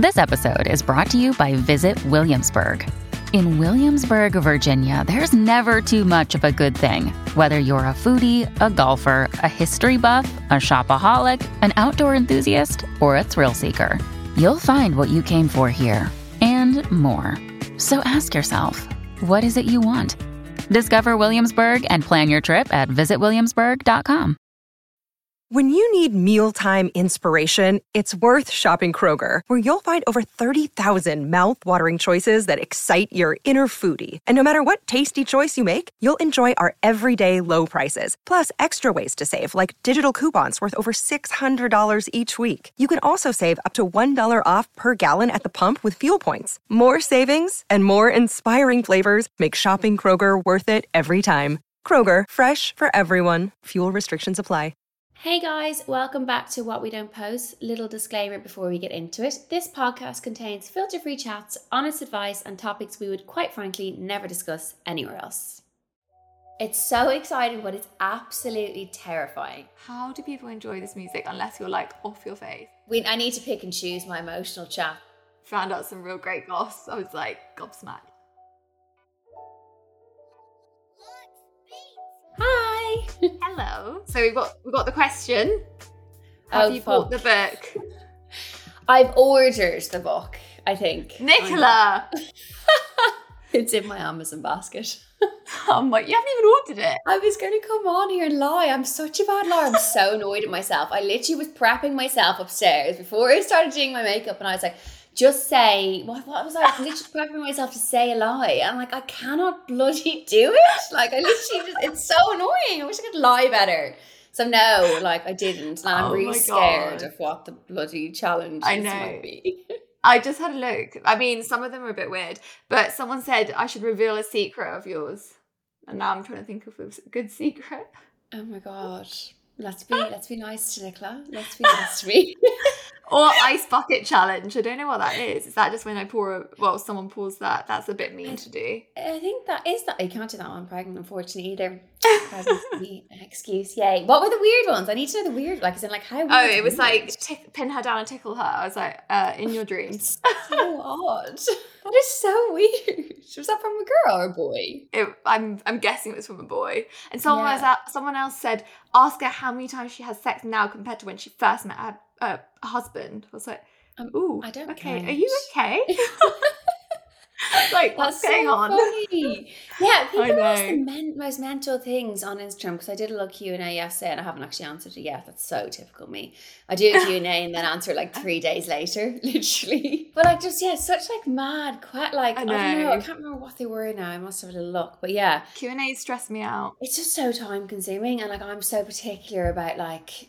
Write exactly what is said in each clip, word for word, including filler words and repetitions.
This episode is brought to you by Visit Williamsburg. In Williamsburg, Virginia, there's never too much of a good thing. Whether you're a foodie, a golfer, a history buff, a shopaholic, an outdoor enthusiast, or a thrill seeker, you'll find what you came for here and more. So ask yourself, what is it you want? Discover Williamsburg and plan your trip at visit williamsburg dot com. When you need mealtime inspiration, it's worth shopping Kroger, where you'll find over thirty thousand mouth-watering choices that excite your inner foodie. And no matter what tasty choice you make, you'll enjoy our everyday low prices, plus extra ways to save, like digital coupons worth over six hundred dollars each week. You can also save up to one dollar off per gallon at the pump with fuel points. More savings and more inspiring flavors make shopping Kroger worth it every time. Kroger, fresh for everyone. Fuel restrictions apply. Hey guys, welcome back to What We Don't Post. Little disclaimer before we get into it. This podcast contains filter-free chats, honest advice, and topics we would quite frankly never discuss anywhere else. It's so exciting, but it's absolutely terrifying. How do people enjoy this music unless you're like off your face? We, I need to pick and choose my emotional chat. Found out some real great goss. I was like gobsmacked. Hi. Hello. So we've got we've got the question. Have Oh, you fuck. bought the book? I've ordered the book, I think. Nicola! It's in my Amazon basket. Oh my, you haven't even ordered it. I was going to come on here and lie. I'm such a bad liar. I'm so annoyed at myself. I literally was prepping myself upstairs before I started doing my makeup, and I was like, just say, what, what was I? I was literally prepping myself to say a lie. I'm like, I cannot bloody do it. Like, I literally just, it's so annoying. I wish I could lie better. So no, like I didn't. And I'm Oh really my scared God. of what the bloody challenge I know. might be. I just had a look. I mean, some of them are a bit weird, but someone said I should reveal a secret of yours. And now I'm trying to think of a good secret. Oh my God. Let's be, let's be nice to Nicola. Let's be nice to me. Or ice bucket challenge. I don't know what that is. Is that just when I pour a, well, someone pours that? That's a bit mean to do. I think that is that. You can't do that when I'm pregnant, unfortunately, either. Pregnancy excuse, yay. What were the weird ones? I need to know the weird, like, as in, like, how weird? Oh, it was weird? like tick, pin her down and tickle her. I was like, uh, in your dreams. So odd. That is so weird. Was that from a girl or a boy? It, I'm I'm guessing it was from a boy. And someone Yeah. was at, someone else said, ask her how many times she has sex now compared to when she first met her uh, husband. I was like, Um, ooh, I don't okay, count. are you okay? Like, what's That's going so on? funny. Yeah, people I ask the know. men- most mental things on Instagram, because I did a little Q and A yesterday and I haven't actually answered it yet. That's so typical me. I do a Q and A and then answer it like three days later, literally. But like, just, yeah, such like mad, quite like, I, I don't know, know. I can't remember what they were now. I must have a little look. But yeah, Q and A stress me out. it's just so time consuming, and like I'm so particular about like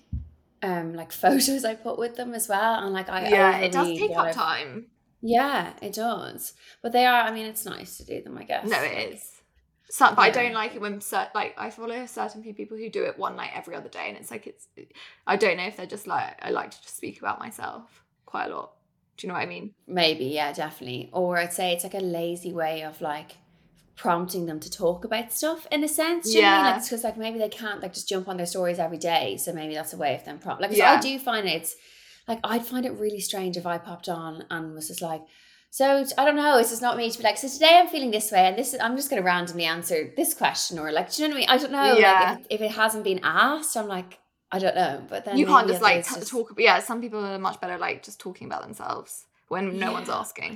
um like photos I put with them as well, and like I Yeah, it does overread take what up I've- time. Yeah, it does. But they are, I mean, it's nice to do them, I guess. No, it is. So, but I Yeah. don't like it when cer- like I follow certain few people who do it one night every other day, and it's like it's. I don't know if they're just like I like to just speak about myself quite a lot. Do you know what I mean? Maybe, yeah, definitely. Or I'd say it's like a lazy way of like prompting them to talk about stuff in a sense. Do you know what I mean? Yeah. Like, because like maybe they can't like just jump on their stories every day, so maybe that's a way of them prompt. Like, 'cause Yeah. I do find it's like I'd find it really strange if I popped on and was just like, so I don't know, it's just not me to be like, so today I'm feeling this way, and this is, I'm just going to randomly answer this question, or like, do you know what I mean? I don't know. Yeah. Like, if, if it hasn't been asked, I'm like, I don't know. But then You can't maybe just like others t- just- talk. Yeah, some people are much better like just talking about themselves when no one's Yeah. asking.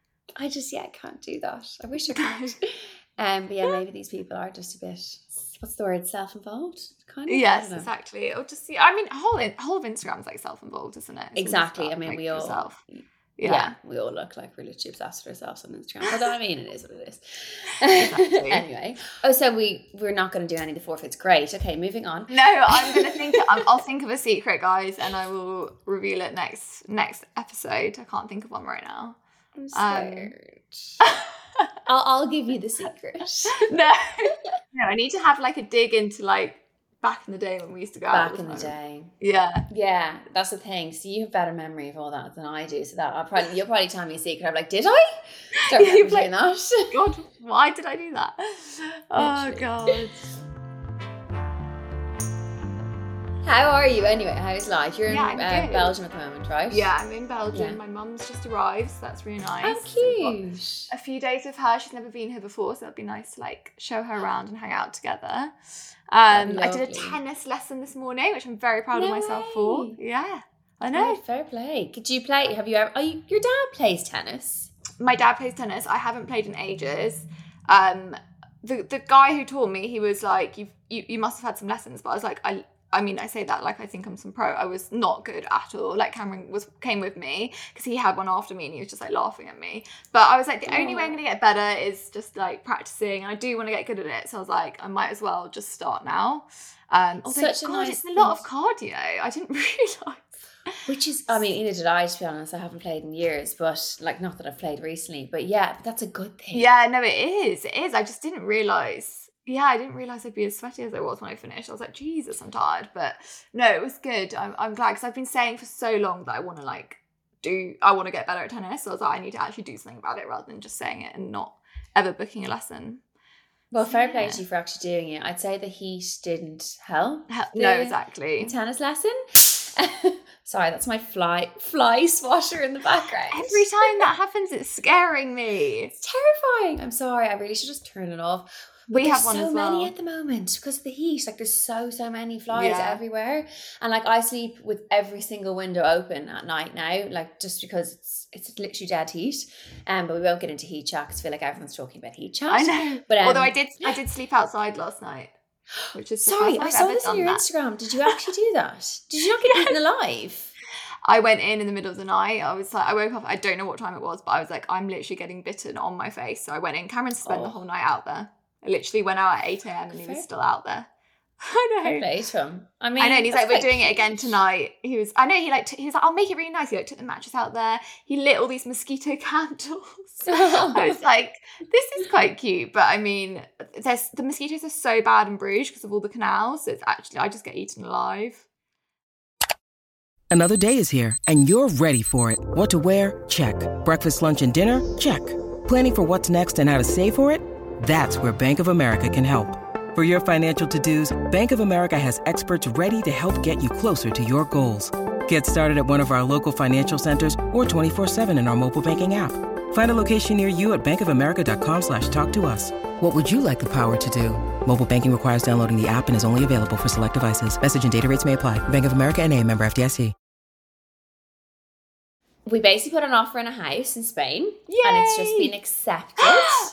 I just, yeah, can't do that. I wish I could. um, but yeah, maybe these people are just a bit, what's the word, self-involved? Kind of? I Yes, don't know. exactly. Or just see. I mean, whole whole of Instagram's like self-involved, isn't it? It's all Exactly. just I mean, like, we all, yourself. yeah. Yeah. we all look like we're literally obsessed with ourselves on Instagram. But I mean, it is what it is. Exactly. Anyway. Oh, so we, we're not going to do any of the forfeits. Great. Okay, moving on. No, I'm gonna think. I'm, I'll think of a secret, guys, and I will reveal it next next episode. I can't think of one right now. I'm Um, scared. I'll, I'll give you the secret. No, no, I need to have like a dig into like back in the day when we used to go out. Back in the wasn't it? day. Yeah. Yeah, that's the thing. So you have better memory of all that than I do. So that I'll probably you'll probably tell me a secret. I'm like, did I? Don't You remember play- doing that. God, why did I do that? Oh Literally. God. How are you anyway? How's life? You're Yeah, in I'm uh, good. Belgium at the moment, right? Yeah, I'm in Belgium. Yeah. My mum's just arrived, so that's really nice. How So we've got cute. a few days with her. She's never been here before, so it'd be nice to like show her around and hang out together. Um, That'd I be did a lovely. tennis lesson this morning, which I'm very proud of No myself for. way. Yeah, I Oh, know. fair play. Could you play? Have you ever? Oh, you, your dad plays tennis. My dad plays tennis. I haven't played in ages. Um, the the guy who taught me, he was like, "You you you must have had some lessons," but I was like, I. I mean, I say that like I think I'm some pro. I was not good at all. Like Cameron was came with me because he had one after me and he was just like laughing at me. But I was like, the only way I'm gonna get better is just like practicing, and I do want to get good at it. So I was like, I might as well just start now. Um, although, Such a God, nice it's a lot of thing. cardio. I didn't realise. Which is, I mean, neither did I, to be honest. I haven't played in years, but like, not that I've played recently. But yeah, but that's a good thing. Yeah, no, it is. It is. I just didn't realise. Yeah, I didn't realise I'd be as sweaty as I was when I finished. I was like, Jesus, I'm tired. But no, it was good. I'm, I'm glad because I've been saying for so long that I want to like do, I want to get better at tennis. So I was like, I need to actually do something about it rather than just saying it and not ever booking a lesson. Well, fair play Yeah. to you for actually doing it. I'd say the heat didn't help. No, the- exactly. the tennis lesson. Sorry, that's my fly fly swatter in the background. Every time that happens, it's scaring me. It's terrifying. I'm sorry. I really should just turn it off. We There's have one so as well. many at the moment because of the heat. Like there's so so many flies Yeah. everywhere, and like I sleep with every single window open at night now. Like just because it's it's literally dead heat. Um, but we won't get into heat chat because I feel like everyone's talking about heat chat. I know. But um, Although I did, I did sleep outside last night, which is the Sorry, first I I've saw ever this on done your that. Instagram. Did you actually do that? Did you not get eaten alive? I went in in the middle of the night. I was like, I woke up, I don't know what time it was, but I was like, I'm literally getting bitten on my face. So I went in. Cameron spent Oh. the whole night out there. I literally went out at eight a.m. and he Fair. was still out there. I Fair know. play to him. I mean, I know, and he's that's like, we're quite doing it again cute. tonight. He was, I know, he like, t- he was like, I'll make it really nice. He like took the mattress out there. He lit all these mosquito candles. I was like, this is quite cute, but I mean, there's the mosquitoes are so bad in Bruges because of all the canals. So it's actually, I just get eaten alive. Another day is here, and you're ready for it. What to wear? Check. Breakfast, lunch, and dinner? Check. Planning for what's next and how to save for it? That's where Bank of America can help. For your financial to-dos, Bank of America has experts ready to help get you closer to your goals. Get started at one of our local financial centers or twenty-four seven in our mobile banking app. Find a location near you at bankofamerica.com slash talk to us. What would you like the power to do? Mobile banking requires downloading the app and is only available for select devices. Message and data rates may apply. Bank of America N A, member F D I C. We basically put an offer in a house in Spain, and it's just Yay! been accepted.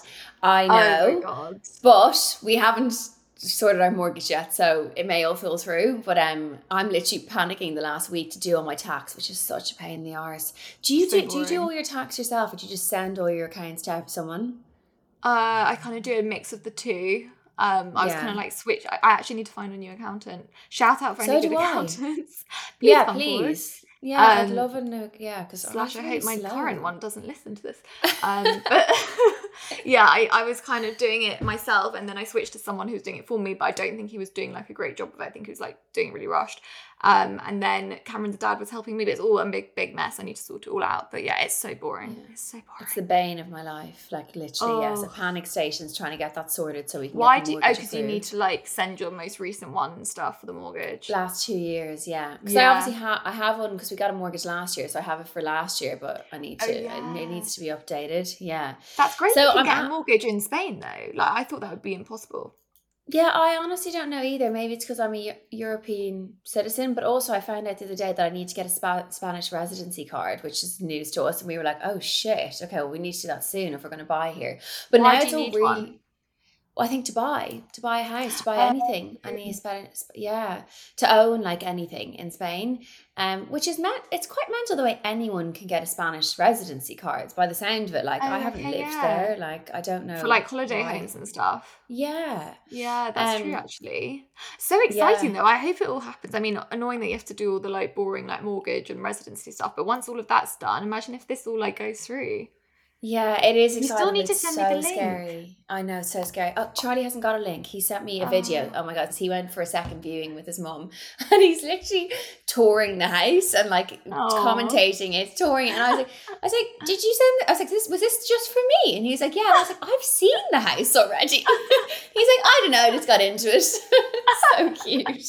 I Oh know, my God. but we haven't sorted our mortgage yet, so it may all fall through. But um, I'm literally panicking the last week to do all my tax, which is such a pain in the arse. Do you So do, do you do boring. all your tax yourself, or do you just send all your accounts to someone? Uh, I kind of do a mix of the two. Um, I was Yeah. kind of like switch. I, I actually need to find a new accountant. Shout out for So any good do I. accountants. yeah, come forward. please. Yeah, I'd Um, love a no. Yeah, because Slash, I hope my current one doesn't listen to this. Um, but yeah, I, I was kind of doing it myself, and then I switched to someone who was doing it for me, but I don't think he was doing like a great job of it. I think he was like doing it really rushed. Um, and then Cameron's dad was helping me, but it's all a big, big mess. I need to sort it all out. But yeah, it's so boring. Yeah. It's so boring. It's the bane of my life. Like literally, yes. Oh. A panic stations trying to get that sorted so we can. Why get the do? Oh, mortgage because you approved. need to like send your most recent one and stuff for the mortgage. Last two years, yeah. Because Yeah. I obviously have I have one because we got a mortgage last year, so I have it for last year, but I need Oh, to. yeah. It needs to be updated. Yeah, That's great. So you can I'm get at- a mortgage in Spain though. Like I thought that would be impossible. yeah. I honestly don't know either. Maybe it's because I'm a Eu- European citizen, but also I found out the other day that I need to get a Spa- Spanish residency card, which is news to us, and we were like, oh shit, okay, well we need to do that soon if we're going to buy here. But Why now do it's you all need really. one? Well, I think to buy, to buy a house, to buy Oh, anything, I need Spanish, yeah, to own like anything in Spain, um, which is meant, it's quite mental the way anyone can get a Spanish residency card by the sound of it. Like, I Oh, haven't okay, lived yeah. there, like, I don't know. For like holiday why. homes and stuff. Yeah. Yeah, that's true Um, actually. So exciting yeah. though. I hope it all happens. I mean, annoying that you have to do all the like boring like mortgage and residency stuff, but once all of that's done, imagine if this all like goes through. Yeah, it is You exciting. still need but to it's send so me the link. scary. I know, it's so scary. Oh, Charlie hasn't got a link. He sent me a video. Oh. Oh my god, he went for a second viewing with his mum, and he's literally touring the house and like Aw. commentating it, touring it. And I was like, I was like, did you send? I was like, this was this just for me? And he's like, yeah. And I was like, I've seen the house already. He's like, I don't know, I just got into it. So cute.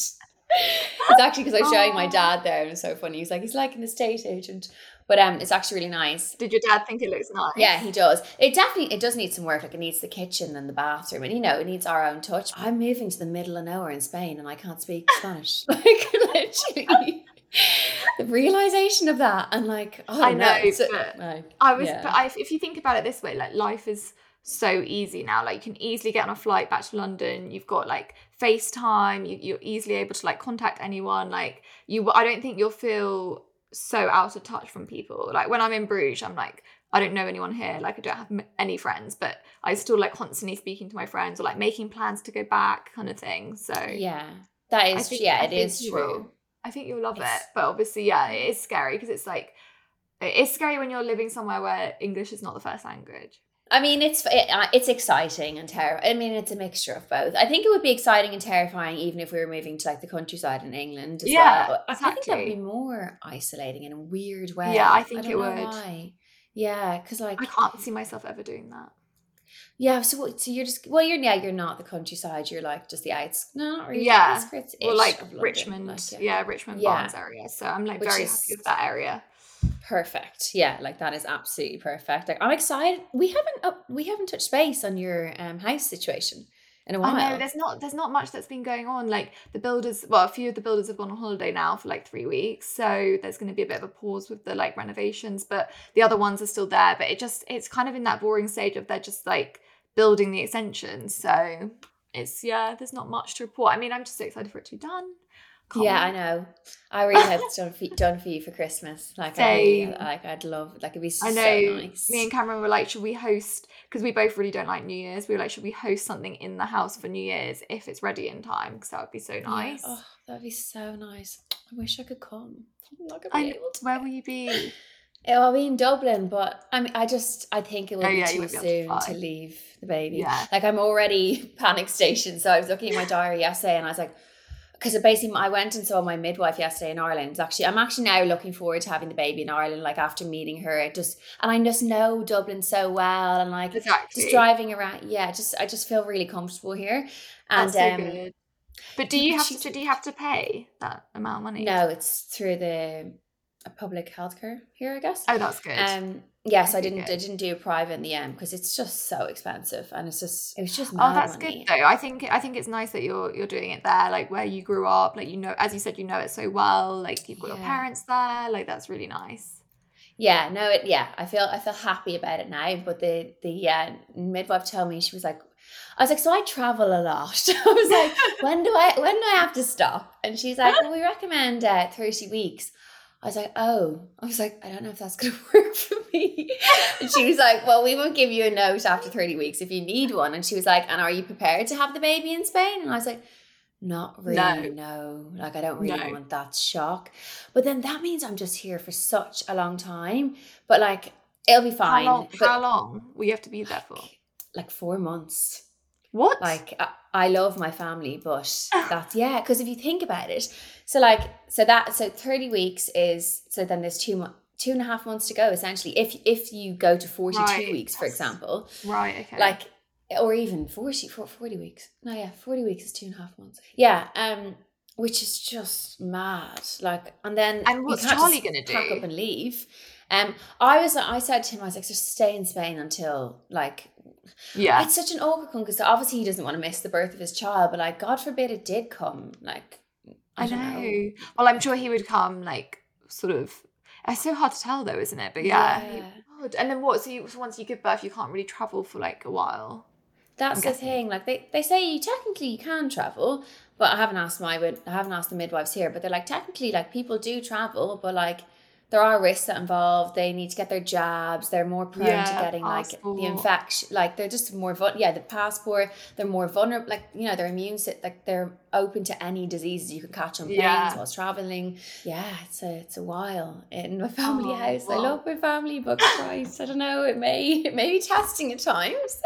It's actually because I was showing my dad there, and it's so funny. He's like, he's like an estate agent, but um, it's actually really nice. Did your dad think it looks nice? Yeah, he does. It definitely, it does need some work. Like it needs the kitchen and the bathroom, and you know, it needs our own touch. I'm moving to the middle of nowhere in Spain, and I can't speak Spanish. Like literally, the realization of that, and like, oh, I know. No, so, but like, I was, yeah. but I, if you think about it this way, like life is so easy now. Like you can easily get on a flight back to London. You've got like FaceTime. You, you're easily able to like contact anyone. Like you, I don't think you'll feel so out of touch from people. Like when I'm in Bruges, I'm like, I don't know anyone here. Like I don't have any friends, but I still like constantly speaking to my friends or like making plans to go back, kind of thing. So yeah, that is think, yeah, I it is true. Will. I think you'll love it's, it, but obviously, yeah, it is scary because it's like it's scary when you're living somewhere where English is not the first language. I mean, it's it, it's exciting and terrifying. I mean, it's a mixture of both. I think it would be exciting and terrifying even if we were moving to like the countryside in England as yeah, well. Exactly. I think that would be more isolating in a weird way. Yeah, I think I don't it know would. Why. Yeah, because like I can't see myself ever doing that. Yeah, so what, so you're just well, you're yeah, you're not the countryside. You're like just the outs, no, not really yeah, outskirts. Well, like London, Richmond, like, yeah. yeah, Richmond Yeah. Barnes area. So I'm like Which very is- happy with that area. Perfect. Yeah, like that is absolutely perfect. Like I'm excited. We haven't up, we haven't touched base on your um house situation in a while. I know there's not there's not much that's been going on. Like the builders, well, a few of the builders have gone on holiday now for like three weeks, so there's going to be a bit of a pause with the like renovations. But the other ones are still there. But it just it's kind of in that boring stage of they're just like building the extensions. So it's yeah, there's not much to report. I mean, I'm just so excited for it to be done. Can't yeah, wait. I know. I really hope it's done for, done for you for Christmas. Like, I really, like, I'd love, like, it'd be so I know. nice. Me and Cameron were like, should we host? Because we both really don't like New Year's. We were like, should we host something in the house for New Year's if it's ready in time? Because that would be so nice. Yeah. Oh, that'd be so nice. I wish I could come. I'm not gonna I be know. able to. Where will you be? I'll be in Dublin, but I mean, I just, I think it will Oh, be yeah, you too won't be able to soon fly. to leave the baby. Yeah. Like, I'm already panic station. So I was looking at my diary yesterday and I was like, because basically I went and saw my midwife yesterday in Ireland. Actually, I'm actually now looking forward to having the baby in Ireland, like after meeting her. It just, and I just know Dublin so well, and like Exactly. just driving around. Yeah, just I just feel really comfortable here. And That's so um, good. But do you have she- to? Do you have to pay that amount of money? no, it's through the uh, public healthcare here, I guess. Oh, that's good. Um, yes, I Okay, didn't. good. I didn't do private in the end because it's just so expensive, and it's just it was just. Oh, mad that's money. good though. I think I think it's nice that you're you're doing it there, like where you grew up, like you know, as you said, you know it so well. Like you've got your Yeah. parents there. Like that's really nice. Yeah, no, it yeah, I feel I feel happy about it now. But the the uh, midwife told me, she was like, I was like, so I travel a lot. I was like, when do I when do I have to stop? And she's like, well, we recommend uh, thirty weeks. I was like, oh, I was like, I don't know if that's going to work for me. And she was like, well, we won't give you a note after thirty weeks if you need one. And she was like, and are you prepared to have the baby in Spain? And I was like, not really, no. Like, I don't really No. want that shock. But then that means I'm just here for such a long time. But like, it'll be fine. How long? But How long will you have to be there for? like four months. What? Like, I, I love my family, but that's, yeah, because if you think about it, so like, so that, so thirty weeks is, so then there's two months, two and a half months to go, essentially, if if you go to forty-two Right. weeks, for example, Right. Okay. like, or even forty, for- forty weeks. No, yeah, forty weeks is two and a half months. Yeah, um, which is just mad. Like, and then And you what's can't Charlie just gonna do? pack up and leave. Um, I was, I said to him, I was like, just stay in Spain until like. yeah. It's such an awkward one because obviously he doesn't want to miss the birth of his child, but like, God forbid it did come. Like, I, I don't know. know. Well, I'm sure he would come like sort of. It's so hard to tell though, isn't it? But yeah. he Yeah. would. And then what? So, you, so once you give birth, you can't really travel for like a while. That's I'm the guessing. thing. Like they, they say you technically you can travel, but I haven't asked my wid- I haven't asked the midwives here, but they're like technically like people do travel, but like there are risks that involve. They need to get their jabs. They're more prone Yeah, to getting like passport. the infection. Like they're just more vul- yeah, the passport. They're more vulnerable. Like you know, their immune system. Like they're open to any diseases you can catch on planes Yeah. whilst traveling. Yeah, it's a it's a while in my family Oh, house. I wow. love my family, but Christ, I don't know. It may it may be testing at times.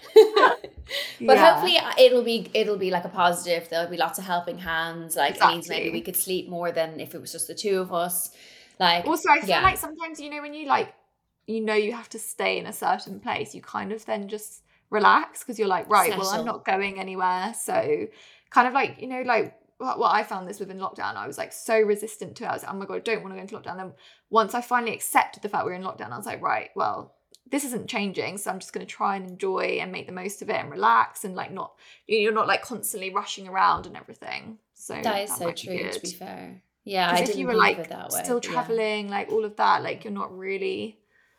But Yeah. hopefully it'll be it'll be like a positive. There'll be lots of helping hands. Like it means maybe Exactly. we could sleep more than if it was just the two of us. Like Also, I feel yeah. like sometimes, you know, when you like, you know, you have to stay in a certain place, you kind of then just relax because you're like, right, well, I'm Settle. not going anywhere. So kind of like, you know, like what what I found this within lockdown. I was like so resistant to it. I was like, oh my God, I don't want to go into lockdown. Then once I finally accepted the fact we were in lockdown, I was like, right, well, this isn't changing. So I'm just going to try and enjoy and make the most of it and relax and like not, you're not like constantly rushing around and everything. So that is that so might be true, good. to be fair. Yeah, I if didn't you were think like of it that way. still but yeah. traveling, like all of that, like you're not really,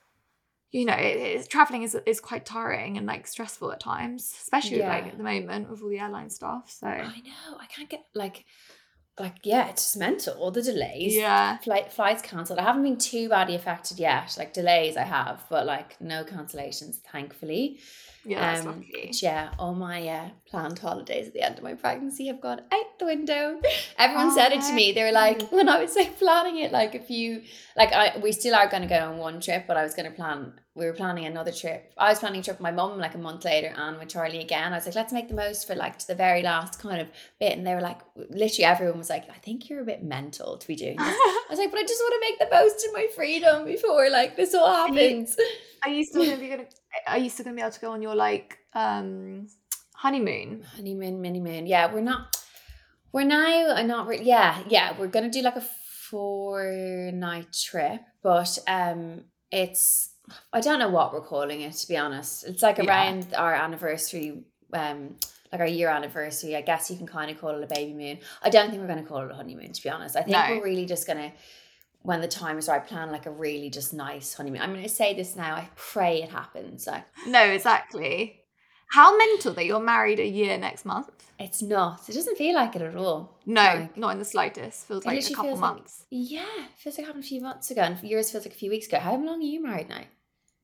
you know, it, it's, traveling is is quite tiring and like stressful at times, especially Yeah. like at the moment with all the airline stuff. So I know, I can't get like, like yeah, it's just mental. All the delays, Yeah. flight flights cancelled. I haven't been too badly affected yet. Like delays, I have, but like no cancellations, thankfully. yeah, that's Um, lucky. but yeah, all my uh, planned holidays at the end of my pregnancy have gone out the window. Everyone Oh, said it to me. They were like, when I was like planning it, like if you, like I, we still are going to go on one trip, but I was going to plan, we were planning another trip. I was planning a trip with my mum like a month later and with Charlie again. I was like, let's make the most for like to the very last kind of bit. And they were like, literally everyone was like, I think you're a bit mental to be doing this. I was like, but I just want to make the most of my freedom before like this all happens. Are you still gonna be gonna? Are you still gonna be able to go on your like um honeymoon? Honeymoon, mini moon. Yeah, we're not. We're now. I'm not really. Yeah, yeah. We're gonna do like a four night trip, but um, it's. I don't know what we're calling it, to be honest. It's like Yeah. around our anniversary, um, like our year anniversary. I guess you can kind of call it a baby moon. I don't think we're gonna call it a honeymoon, to be honest. I think No. we're really just gonna. When the time is right, plan like a really just nice honeymoon. I'm going to say this now. I pray it happens. Like No, exactly. How mental that you're married a year next month? it's not. It doesn't feel like it at all. No, Like, not in the slightest. Feels it like a literally couple feels like- months. yeah, it feels like it happened a few months ago, and yours feels like a few weeks ago. How long are you married now?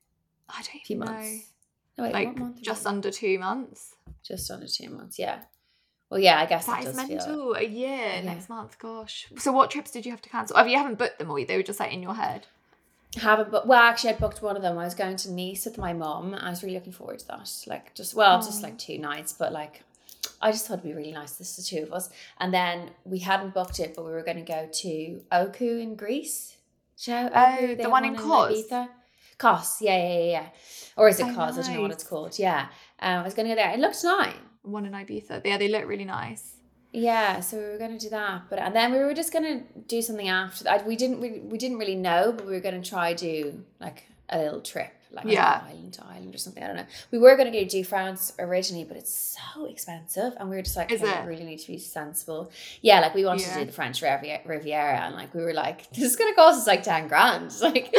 I don't A few even know. months. No, wait, Like what month? just is it? under two months. just under two months. Yeah. Well, yeah, I guess That it is does feel. mental. A year Yeah. next month. Gosh. So what trips did you have to cancel? Have you haven't booked them all? They were just like in your head. Haven't, but well, actually, I booked one of them. I was going to Nice with my mum. I was really looking forward to that. Like, just well, just like two nights, but like, I just thought it'd be really nice. This is the two of us, and then we hadn't booked it, but we were going to go to Oku in Greece. Do you know Oh, Oku? They the have one in Kos? Ibiza. Kos, yeah, yeah, yeah, yeah. Or is it Oh, Kos? I don't know what nice. it's called. Yeah, um, I was going to go there. It looked nice. One in Ibiza. Yeah, they look really nice. Yeah, so we were going to do that, but and then we were just going to do something after that. We didn't we, we didn't really know, but we were going to try do like a little trip, like Yeah. island to island or something. I don't know. We were going to go do France originally, but it's so expensive, and we were just like, Is okay, it? we really need to be sensible. Yeah, like we wanted Yeah. to do the French Rivi- Riviera, and like we were like, this is going to cost us like ten grand. Like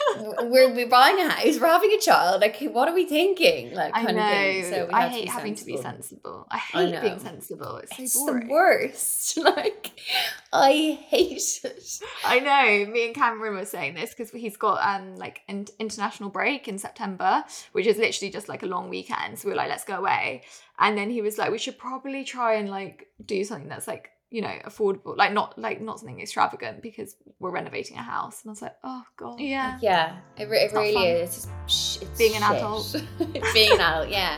we're we're buying a house, we're having a child. Like, what are we thinking? Like, I kind know. of thing. So we I had hate to be having to be sensible. sensible. I I hate being know. sensible. It's so It's boring. the worst. Like, I hate it. I know. Me and Cameron were saying this because he's got um like an international break in September, which is literally just like a long weekend. So we were like, let's go away. And then he was like, we should probably try and like do something that's like, you know, affordable, like not like not something extravagant because we're renovating a house. And I was like, oh god, Yeah, it, re- it It's not really fun. is. It's, just, sh- it's Being an shit. adult. It's being an adult, yeah.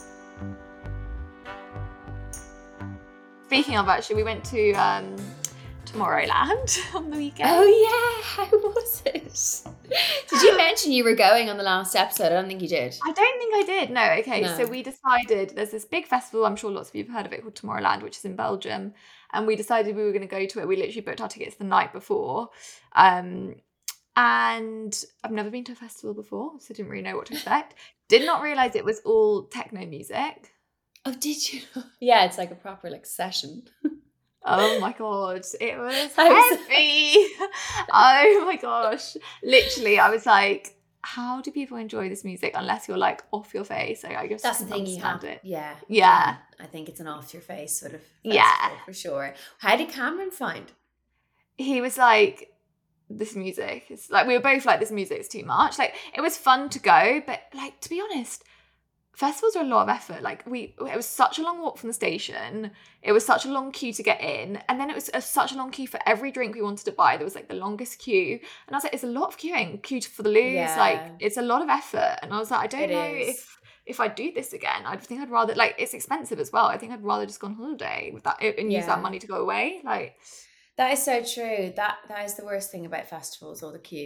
Speaking of, actually, we went to um Tomorrowland on the weekend. Oh yeah, how was it? Did you mention you were going on the last episode? I don't think you did. I don't think I did. No, okay. No. So we decided there's this big festival, I'm sure lots of you have heard of it, called Tomorrowland, which is in Belgium. And we decided we were going to go to it. We literally booked our tickets the night before. Um, and I've never been to a festival before, so didn't really know what to expect. Did not realise it was all techno music. Oh, did you? Yeah, it's like a proper like session. Oh my god, it was How was it? heavy. Oh my gosh. Literally, I was like, how do people enjoy this music unless you're like off your face? So I guess That's I the can thing you have. understand it. Yeah. Yeah. I think it's an off your face sort of Yeah. festival for sure. How did Cameron find? He was like, this music is like, we were both like, this music is too much. Like, it was fun to go, but like, to be honest, festivals are a lot of effort. Like, we, it was such a long walk from the station. It was such a long queue to get in. And then it was a, such a long queue for every drink we wanted to buy. There was like the longest queue. And I was like, it's a lot of queuing. Queue for the loos. Yeah. Like, it's a lot of effort. And I was like, I don't It know is. if if I do this again. I think I'd rather, like, it's expensive as well. I think I'd rather just go on holiday with that and use Yeah. that money to go away. Like, That is so true. That that is the worst thing about festivals, all the queues.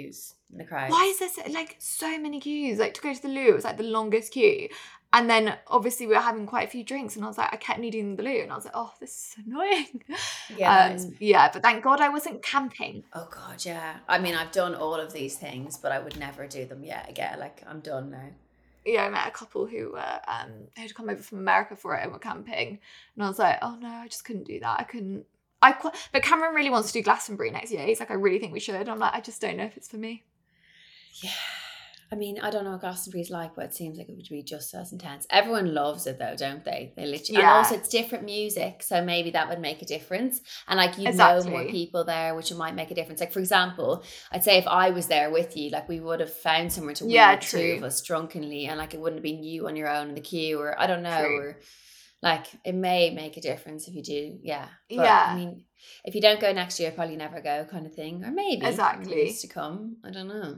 in the crowd. Why is there so, like so many queues? Like to go to the loo, it was like the longest queue. And then obviously we were having quite a few drinks and I was like, I kept needing the loo and I was like, oh, this is annoying. Yeah, um, yeah, but thank God I wasn't camping. Oh God, yeah. I mean, I've done all of these things, but I would never do them yet again. Like, I'm done now. Yeah, I met a couple who were um who'd come over from America for it and were camping, and I was like, oh no, I just couldn't do that. I couldn't. I qu- but Cameron really wants to do Glastonbury next year. He's like, I really think we should. I'm like, I just don't know if it's for me. Yeah. I mean, I don't know what Glastonbury's like, but it seems like it would be just as intense. Everyone loves it though, don't they? They literally, Yeah. and also it's different music, so maybe that would make a difference. And like you Exactly. know more people there, which might make a difference. Like for example, I'd say if I was there with you, like we would have found somewhere to Yeah, wheel the two true. of us drunkenly, and like it wouldn't have been you on your own in the queue, or I don't know, True. or like it may make a difference if you do. Yeah, but, Yeah. I mean, if you don't go next year, probably never go, kind of thing, or maybe in Exactly. years to come. I don't know.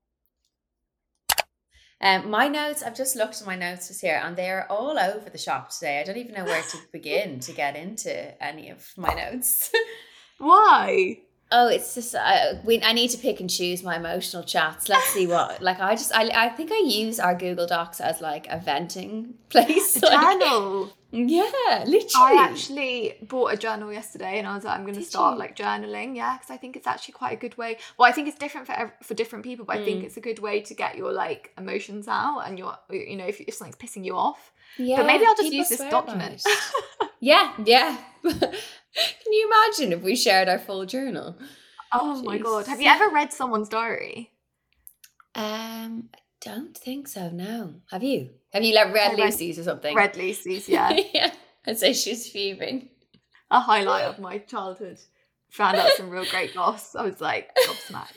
Um, my notes, I've just looked at my notes this here and they're all over the shop today. I don't even know where to begin to get into any of my notes. Why? Oh, it's just, uh, we, I need to pick and choose my emotional chats. Let's see what, like I just, I, I think I use our Google Docs as like a venting place. A Like, journal. yeah, literally. I actually bought a journal yesterday and I was like, I'm going to Did start you? like journaling. Yeah, because I think it's actually quite a good way. Well, I think it's different for ev- for different people, but I think Mm. it's a good way to get your like emotions out and your, you know, if, if something's pissing you off. Yeah, But maybe I'll just people use this swear about document. it. Yeah, yeah. Can you imagine if we shared our full journal? Oh my God. Jeez. Have you ever read someone's diary? Um, I don't think so. No, have you? Have you like read I read- Lucy's or something? Read Lucy's, yeah. yeah. I'd say she's fuming. A highlight of my childhood. Found out some real great goss. I was like, gobsmacked.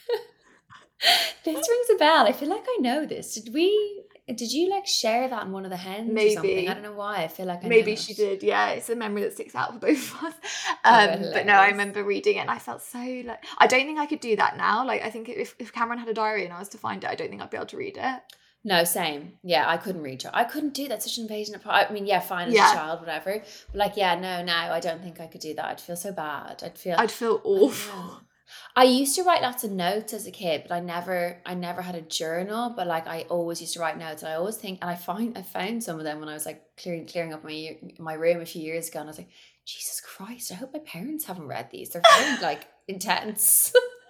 This rings a bell. I feel like I know this. Did we? Did you like share that in one of the hens or something? Maybe. I don't know why. I feel like I Maybe know she it. did, yeah. It's a memory that sticks out for both of us. Oh, Um, but no, I hilarious. remember reading it and I felt so like, I don't think I could do that now. Like, I think if, if Cameron had a diary and I was to find it, I don't think I'd be able to read it. No, same. Yeah, I couldn't read her. I couldn't do that. Such an invasion of privacy. I mean, yeah, fine as Yeah. a child, whatever. But like, yeah, no, now I don't think I could do that. I'd feel so bad. I'd feel. I'd feel I don't awful. know. I used to write lots of notes as a kid, but I never, I never had a journal. But like, I always used to write notes, and I always think, and I find, I found some of them when I was like clearing, clearing up my my room a few years ago, and I was like, Jesus Christ, I hope my parents haven't read these. They're very like intense,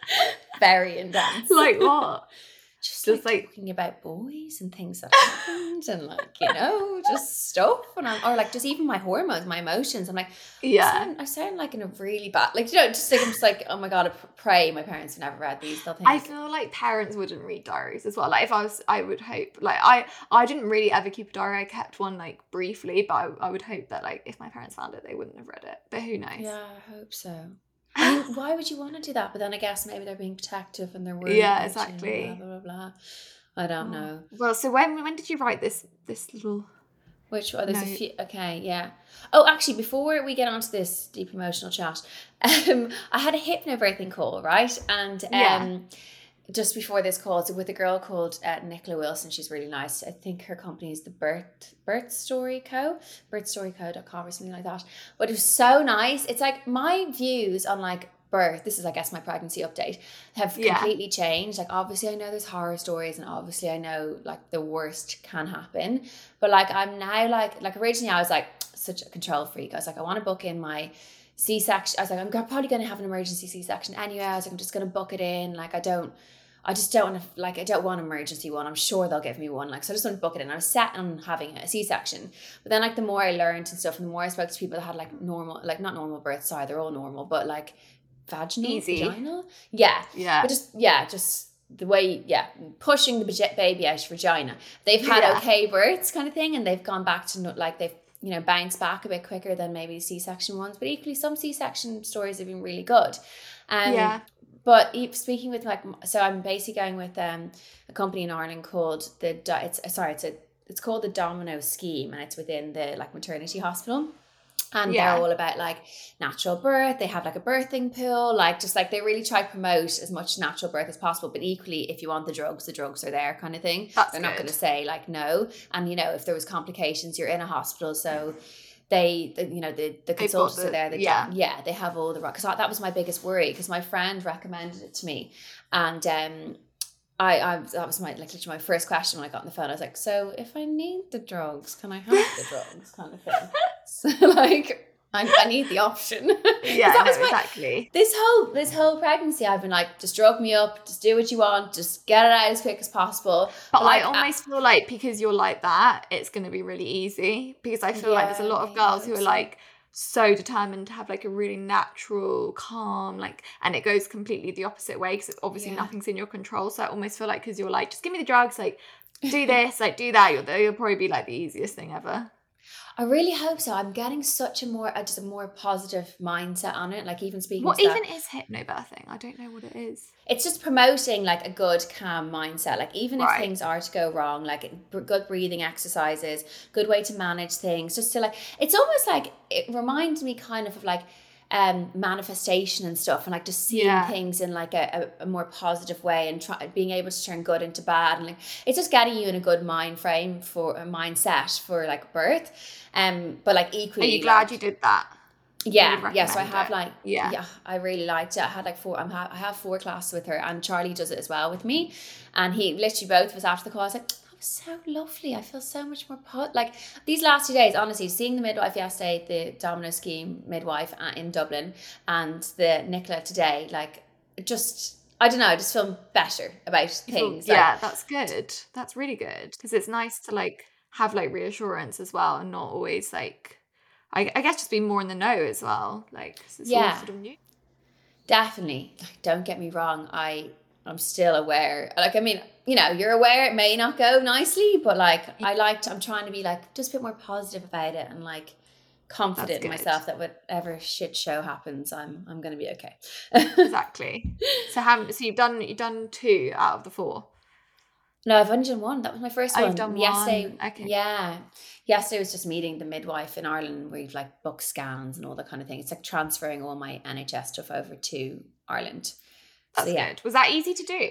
very intense. Like what? Just, Just, like, like- talking about boys and things that happened, and like you know, just stuff, and I'm, or like just even my hormones, my emotions. I'm like, I Yeah. sound, I sound like in a really bad, like you know, just like I'm just like, oh my god, I p- pray my parents have never read these. They'll think, I feel like parents wouldn't read diaries as well. Like if I was, I would hope, like I, I didn't really ever keep a diary. I kept one like briefly, but I, I would hope that like if my parents found it, they wouldn't have read it. But who knows? yeah, I hope so. I mean, why would you want to do that? But then I guess maybe they're being protective and they're worried. Yeah, about you, exactly. Blah, blah blah blah. I don't know. Well, so when when did you write this this little? Which one? There's a No. few. Okay, yeah. Oh, actually, before we get onto this deep emotional chat, um, I had a hypnobirthing call, right? And um, Yeah. just before this call, so with a girl called uh, Nicola Wilson. She's really nice. I think her company is the Birth Birth Story Co. birth story co dot com or something like that. But it was so nice. It's like my views on like birth, this is I guess my pregnancy update, have Yeah. completely changed. Like obviously I know there's horror stories and obviously I know like the worst can happen, but like I'm now like like originally I was like such a control freak. I was like I want to book in my C-section. I was like I'm probably going to have an emergency C-section anyway. I was like I'm just going to book it in. Like I don't I just don't want to, like, I don't want an emergency one. I'm sure they'll give me one. Like, so I just want to book it in. I was set on having a C-section. But then, like, the more I learned and stuff, and the more I spoke to people that had, like, normal, like, not normal births, sorry, they're all normal, but, like, vaginal, Easy. vaginal? Yeah. Yeah. But just, yeah, just the way, yeah, pushing the baje- baby out of vagina. They've had Yeah. okay births kind of thing, and they've gone back to, not like, they've, you know, bounced back a bit quicker than maybe C-section ones. But equally, some C-section stories have been really good. Um, Yeah. But e- speaking with like, so I'm basically going with um a company in Ireland called the Do- it's sorry it's a it's called the Domino Scheme, and it's within the like maternity hospital, and Yeah. they're all about like natural birth. They have like a birthing pool, like just like they really try to promote as much natural birth as possible. But equally, if you want the drugs, the drugs are there, kind of thing. That's they're not good. going to say like no. And you know, if there was complications, you're in a hospital, so. They, the, you know, the, the got consultants the- are there. The, yeah. yeah, they have all the right. Because that was my biggest worry. Because my friend recommended it to me, and um, I, I that was my like literally my first question when I got on the phone. I was like, so if I need the drugs, can I have the drugs, kind of thing. So like, I, I need the option. Yeah, that no, was my, exactly. This whole this whole pregnancy, I've been like, just drug me up, just do what you want, just get it out as quick as possible. But, But like, I almost feel like because you're like that, it's going to be really easy, because I feel like there's a Yeah, lot of I girls who hope are so. like so determined to have like a really natural, calm, like, and it goes completely the opposite way because obviously Yeah. nothing's in your control. So I almost feel like because you're like, just give me the drugs, like do this, like do that, you'll, you'll probably be like the easiest thing ever. I really hope so. I'm getting such a more, a, just a more positive mindset on it. Like even speaking What to that, even is hypnobirthing? I don't know what it is. it's just promoting like a good, calm mindset. Like even if Right. things are to go wrong, like b- good breathing exercises, good way to manage things. Just to like, it's almost like it reminds me kind of of like um manifestation and stuff, and like just seeing Yeah. things in like a, a, a more positive way, and try, being able to turn good into bad, and like it's just getting you in a good mind frame for a mindset for like birth. Um, but like equally, Are you glad like, you did that? yeah, would yeah. So I recommend have it. like, Yeah. yeah, I really liked it. I had like four. I'm ha- I have four classes with her, and Charlie does it as well with me. And he literally both of us after the call, I was like, that was so lovely. I feel so much more po-. like these last two days. Honestly, seeing the midwife yesterday, the Domino Scheme midwife uh, in Dublin, and the Nicola today, like just I don't know, I just feel better about things. Yeah, like, that's good. That's really good, because it's nice to like have like reassurance as well, and not always like, I, I guess just be more in the know as well. Like 'cause it's Yeah. all sort of new. definitely. Like, don't get me wrong. I I'm still aware. Like, I mean, you know, you're aware it may not go nicely, but like, I like to, I'm trying to be like just a bit more positive about it, and like confident That's in good. myself that whatever shit show happens, I'm I'm gonna be okay. Exactly. So how? So you've done you've done two out of the four. No, I've only done one. That was my first Oh, one. you've done Yesterday, one. Okay. yeah. Yesterday was just meeting the midwife in Ireland, where you've like book scans and all that kind of thing. It's like transferring all my N H S stuff over to Ireland. That's so, yeah. good. Was that easy to do?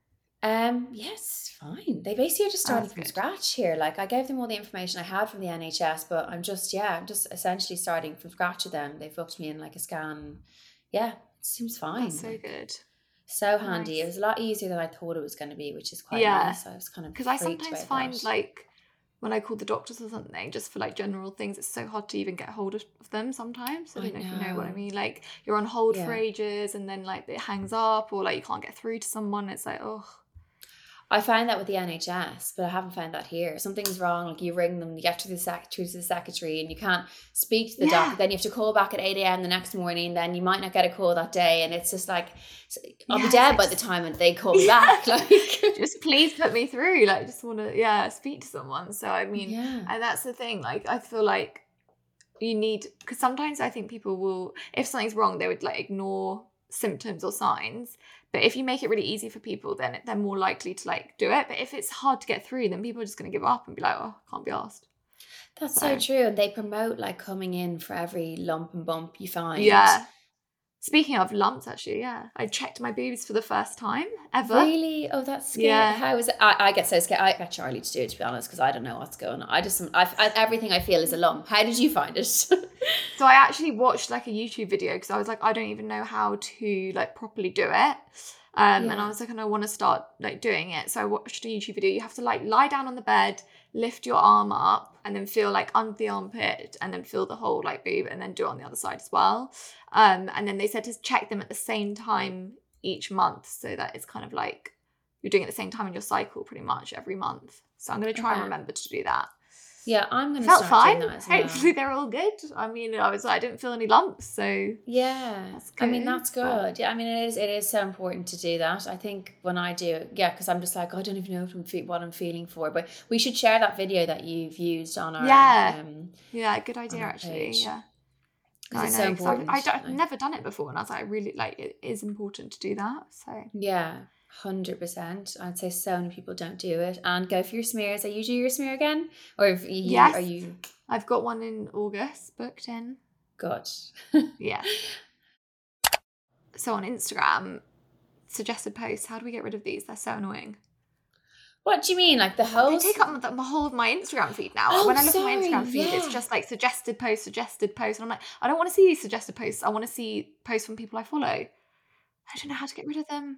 Um, yes, fine. They basically just Oh, started that's from good. scratch here. Like I gave them all the information I had from the N H S, but I'm just, yeah, I'm just essentially starting from scratch with them. They've booked me in like a scan. Yeah, it seems fine. That's so like, good. so handy. Nice. It was a lot easier than I thought it was going to be, which is quite Yeah. nice. I was kind of Because I freaked sometimes about find that. like when I call the doctors or something, just for like general things, it's so hard to even get hold of them sometimes. I I don't know, if you know what I know. mean. Like you're on hold for Yeah. ages, and then like it hangs up, or like you can't get through to someone. It's like, oh, I find that with the N H S, but I haven't found that here. Something's wrong. Like you ring them, you get to the sec- through to the secretary, and you can't speak to the Yeah. doctor. Then you have to call back at eight a.m. the next morning. Then you might not get a call that day, and it's just like I'll Yeah, be it's dead like by the just- time they call me back. Like, just please put me through. Like, just want to, yeah, speak to someone. So I mean, yeah, and that's the thing. Like, I feel like you need, because sometimes I think people will, if something's wrong, they would like ignore symptoms or signs. But if you make it really easy for people, then they're more likely to like do it. But if it's hard to get through, then people are just going to give up and be like, oh, can't be asked. that's So- so true. And they promote like coming in for every lump and bump you find. Yeah. Speaking of lumps, actually, yeah, I checked my boobs for the first time ever. Really? Oh, that's scary. Yeah. How is it? I, I get so scared. I get Charlie to do it, to be honest, because I don't know what's going on. I just, I, I, everything I feel is a lump. How did you find it? So I actually watched like a YouTube video because I was like, I don't even know how to like properly do it. Um, Yeah. And I was like, and I want to start like doing it. So I watched a YouTube video. You have to like lie down on the bed, lift your arm up, and then feel like under the armpit, and then feel the whole like boob, and then do it on the other side as well. Um, and then they said to check them at the same time each month, so that it's kind of like you're doing it at the same time in your cycle pretty much every month. So I'm going to try and Okay. remember to do that. Yeah, I'm going to Felt start fine. doing that as well. Hopefully they're all good. I mean, I was I didn't feel any lumps, so Yeah, That's I mean good, that's but- good. Yeah, I mean it is. It is so important to do that. I think when I do, it, yeah, because I'm just like I don't even know what I'm, fe- what I'm feeling for. But we should share that video that you've used on our. Yeah. Um, yeah, good idea On our actually. page. Yeah. 'Cause I it's know, so 'cause I've, important. I don't, I've Like- never done it before, and I was like, I really like it is important to do that. So yeah, hundred percent. I'd say so many people don't do it. And go for your smears. Are you do your smear again, or if you, Yes. are you I've got one in August booked in. good? Yeah. So on Instagram, suggested posts. How do we get rid of these? They're so annoying. What do you mean? Like the They whole? take up the, the whole of my Instagram feed now. Oh, when I look at my sorry, Instagram feed, it's yeah. just like suggested posts, suggested posts, and I'm like, I don't want to see these suggested posts. I want to see posts from people I follow. I don't know how to get rid of them.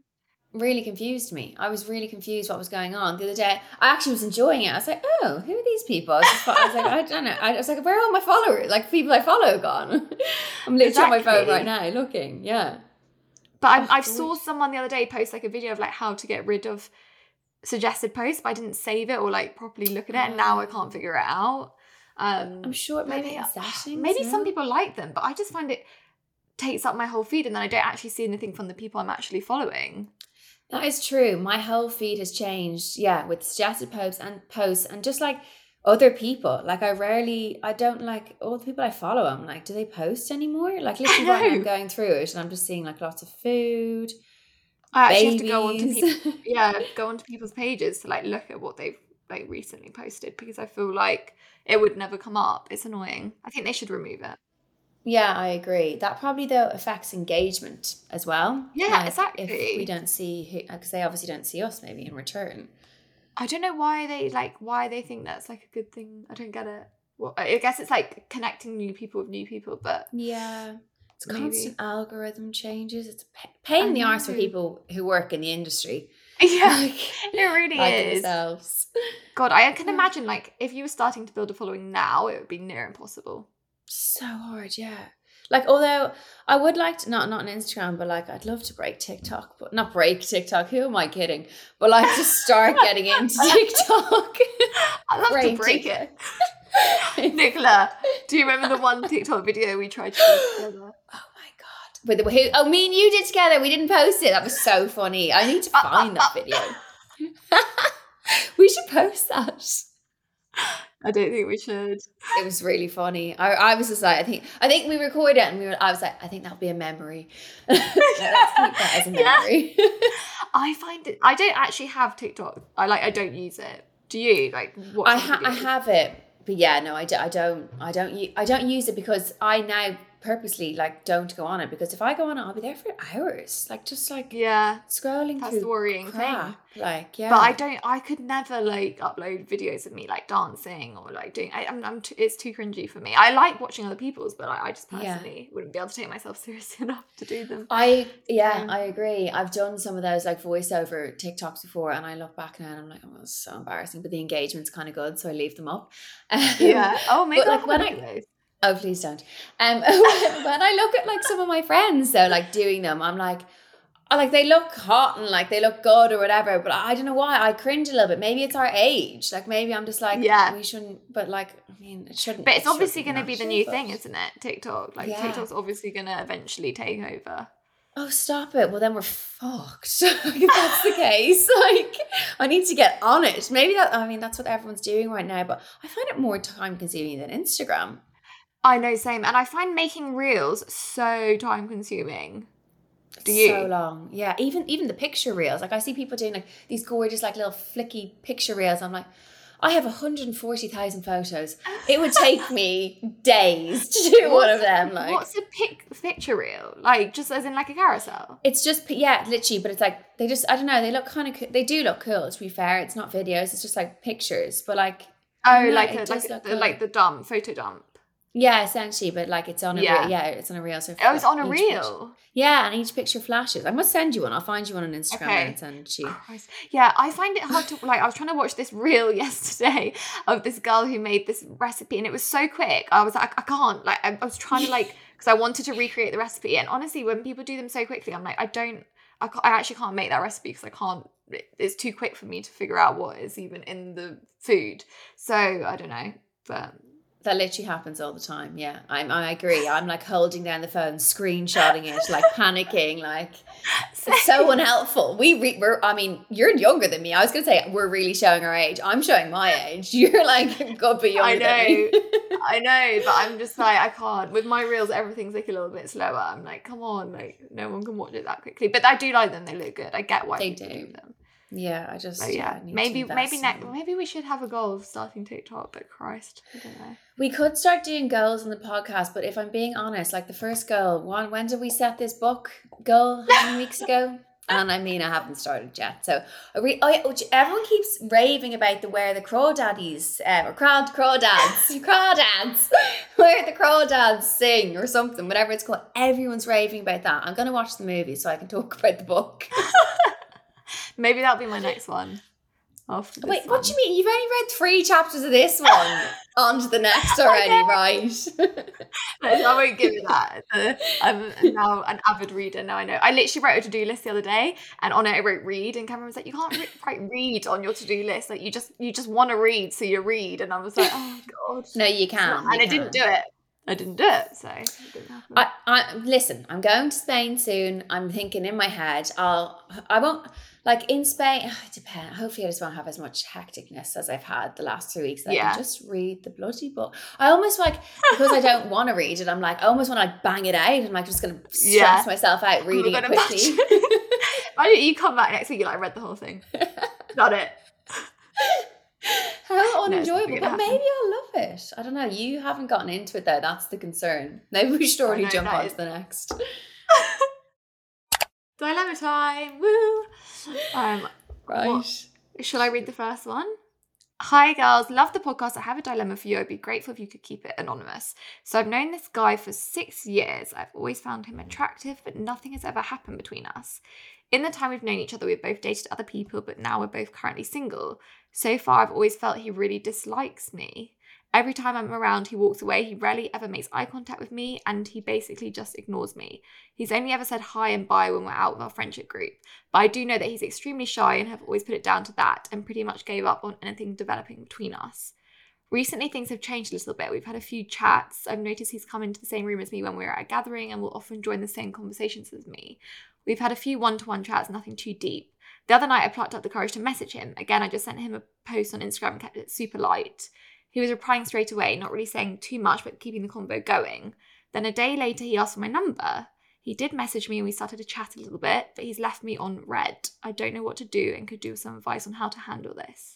really confused me. I was really confused what was going on. The other day, I actually was enjoying it. I was like, oh, who are these people? I was, just, I was like, I don't know. I was like, where are all my followers? Like, people I follow gone. I'm literally exactly. on my phone right now looking. Yeah. But I, I saw someone the other day post like a video of like how to get rid of suggested posts, but I didn't save it or like properly look at it, and now I can't figure it out. Um, I'm sure it might maybe be settings. Maybe yeah. some people like them, but I just find it takes up my whole feed, and then I don't actually see anything from the people I'm actually following. That is true. My whole feed has changed, yeah, with suggested posts and posts and just like other people. Like I rarely, I don't like all the people I follow. I'm like, do they post anymore? Like literally right now I'm going through it and I'm just seeing like lots of food. I actually babies. have to go on to people, yeah, go onto people's pages to like look at what they've like recently posted, because I feel like it would never come up. It's annoying. I think they should remove it. Yeah, I agree. That probably though affects engagement as well. Yeah, like, exactly. If we don't see who, because they obviously don't see us maybe in return. I don't know why they like why they think that's like a good thing. I don't get it. Well, I guess it's like connecting new people with new people, but yeah, it's maybe. constant algorithm changes. It's a pain in the arse for people who work in the industry. Yeah, like, it really like is. Themselves. God, I can imagine like if you were starting to build a following now, it would be near impossible. So hard, yeah. Like, although I would like to, not not on Instagram, but like I'd love to break TikTok, but not break TikTok. Who am I kidding? But like to start getting into TikTok. I'd love break to break TikTok. it. Nicola, do you remember the one TikTok video we tried to do together? Oh my God. With the, who, oh, me and you did together. We didn't post it. That was so funny. I need to find that video. We should post that. I don't think we should. It was really funny. I, I was just like, I think, I think we recorded it, and we were. I was like, I think that'll be a memory. Let's keep that as a memory. Yeah. I find it. I don't actually have TikTok. I like. I don't use it. Do you? Like, what? I ha- I have it, but yeah, no, I, do, I don't. I don't. U- I don't use it because I now purposely like don't go on it, because if I go on it, I'll be there for hours. Like just like yeah, scrolling that's through the worrying crap. thing. Like yeah, but I don't. I could never like upload videos of me like dancing or like doing. I, I'm. I'm. Too, it's too cringy for me. I like watching other people's, but I, I just personally yeah. wouldn't be able to take myself seriously enough to do them. I yeah, um, I agree. I've done some of those like voiceover TikToks before, and I look back now and I'm like, oh, that's so embarrassing. But the engagement's kind of good, so I leave them up. Um, yeah. Oh, maybe like when I. Those. Oh, please don't. Um, when I look at like some of my friends though, like doing them, I'm like, oh, like they look hot and like they look good or whatever, but I don't know why I cringe a little bit. Maybe it's our age. Like maybe I'm just like, yeah, we shouldn't. But like, I mean, it shouldn't. But it's it obviously going to be the new but... thing, isn't it? TikTok. Like yeah. TikTok's obviously going to eventually take over. Oh, stop it. Well, then we're fucked. If that's the case, like, I need to get on it. Maybe that, I mean, that's what everyone's doing right now, but I find it more time consuming than Instagram. I know, same. And I find making reels so time consuming. Do you? So long. Yeah. Even even the picture reels. Like I see people doing like these gorgeous like little flicky picture reels. I'm like, I have one hundred forty thousand photos. It would take me days to do what's, one of them. Like, what's a pic- picture reel? Like just as in like a carousel? It's just, yeah, literally. But it's like, they just, I don't know. They look kind of, they do look cool, to be fair. It's not videos. It's just like pictures. But like. Oh, know, like, a, like, a, cool. like the dump, photo dump. Yeah, essentially, but like it's on a yeah, re- yeah it's on a reel. So oh, it's on a reel. Picture, yeah, and each picture flashes. I must send you one. I'll find you one on Instagram okay. and send it to you. Christ. Yeah, I find it hard to like. I was trying to watch this reel yesterday of this girl who made this recipe, and it was so quick. I was like, I can't. Like, I, I was trying to like because I wanted to recreate the recipe, and honestly, when people do them so quickly, I'm like, I don't. I, can't, I actually can't make that recipe because I can't. It's too quick for me to figure out what is even in the food. So I don't know, but. That literally happens all the time. Yeah, I'm, I agree. I'm like holding down the phone, screenshotting it, like panicking, like it's so unhelpful. We, re- we're, I mean, you're younger than me. I was going to say we're really showing our age. I'm showing my age. You're like, God, be younger I know, than me. I know, but I'm just like, I can't. With my reels, everything's like a little bit slower. I'm like, come on, like no one can watch it that quickly. But I do like them. They look good. I get why they do. do them. Yeah, I just but yeah. yeah maybe maybe next maybe we should have a goal of starting TikTok. But Christ, I don't know. We could start doing goals on the podcast, but if I'm being honest, like the first goal, when when did we set this book goal? How many weeks ago? And I mean, I haven't started yet. So I re- I, everyone keeps raving about the where the crawdaddies uh, or craw crawdads crawdads where the crawdads sing or something, whatever it's called. Everyone's raving about that. I'm gonna watch the movie so I can talk about the book. Maybe that'll be my next one. After this Wait, one. what do you mean? You've only read three chapters of this one. On to the next already, right? No, I won't give it that. Uh, I'm now an avid reader. Now I know. I literally wrote a to-do list the other day, and on it I wrote read, and Cameron was like, "You can't re- write read on your to-do list. Like you just you just want to read, so you read." And I was like, "Oh God." No, you can. Not, you and I can. didn't do it. I didn't do it, so it didn't happen. I, I listen. I'm going to Spain soon. I'm thinking in my head. I'll. I won't. Like in Spain, it depends. Hopefully, I just won't have as much hecticness as I've had the last three weeks. That Yeah. I can just read the bloody book. I almost like because I don't want to read it. I'm like I almost want to like bang it out. I'm like just gonna stress Yeah. myself out reading it gonna quickly. Imagine you come back next week, you're like, I read the whole thing. Got it. How No, it's not unenjoyable, gonna but happen. maybe I'll love it. I don't know. You haven't gotten into it though. That's the concern. Maybe we should already know, jump that on is- to the next. Dilemma time. Woo. Um, Right. What- Shall I read the first one? Hi girls, love the podcast. I have a dilemma for you. I'd be grateful if you could keep it anonymous. So I've known this guy for six years. I've always found him attractive, but nothing has ever happened between us. In the time we've known each other, we've both dated other people, but now we're both currently single. So far, I've always felt he really dislikes me. Every time I'm around, he walks away. He rarely ever makes eye contact with me, and he basically just ignores me. He's only ever said hi and bye when we're out with our friendship group. But I do know that he's extremely shy and have always put it down to that and pretty much gave up on anything developing between us. Recently, things have changed a little bit. We've had a few chats. I've noticed he's come into the same room as me when we're at a gathering and will often join the same conversations as me. We've had a few one-to-one chats, nothing too deep. The other night, I plucked up the courage to message him. Again, I just sent him a post on Instagram and kept it super light. He was replying straight away, not really saying too much, but keeping the convo going. Then a day later, he asked for my number. He did message me and we started to chat a little bit, but he's left me on red. I don't know what to do and could do with some advice on how to handle this.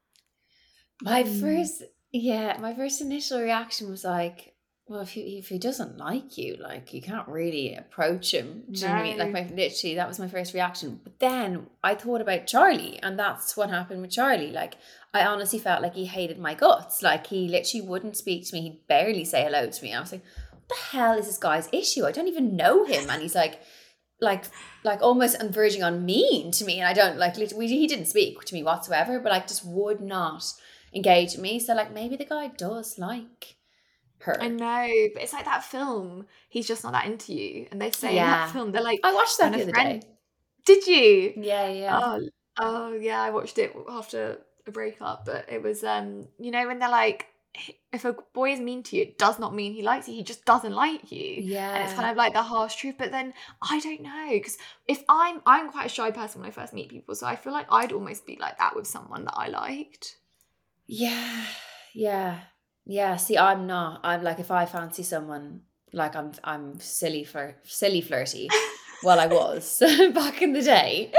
My first, yeah, my first initial reaction was like, well, if he if he doesn't like you, like you can't really approach him. Do you know what I mean? No. Like, my, literally, that was my first reaction. But then I thought about Charlie, and that's what happened with Charlie. Like, I honestly felt like he hated my guts. Like, he literally wouldn't speak to me. He'd barely say hello to me. I was like, what the hell is this guy's issue? I don't even know him, and he's like, like, like almost verging on mean to me. And I don't like. We, he didn't speak to me whatsoever, but like, just would not engage with me. So like, maybe the guy does like her. I know, but it's like that film, He's Just Not That Into You. And they say in Yeah. that film, they're like, I watched that and the a other friend- day. Did you? Yeah, yeah. Oh, oh yeah, I watched it after a breakup, but it was, um, you know, when they're like, if a boy is mean to you, it does not mean he likes you. He just doesn't like you. yeah. And it's kind of like the harsh truth. But then I don't know, because if I'm, I'm quite a shy person when I first meet people, so I feel like I'd almost be like that with someone that I liked. Yeah, yeah, yeah. See, I'm not. I'm like, if I fancy someone, like I'm, I'm silly for silly flirty. Well, I was back in the day.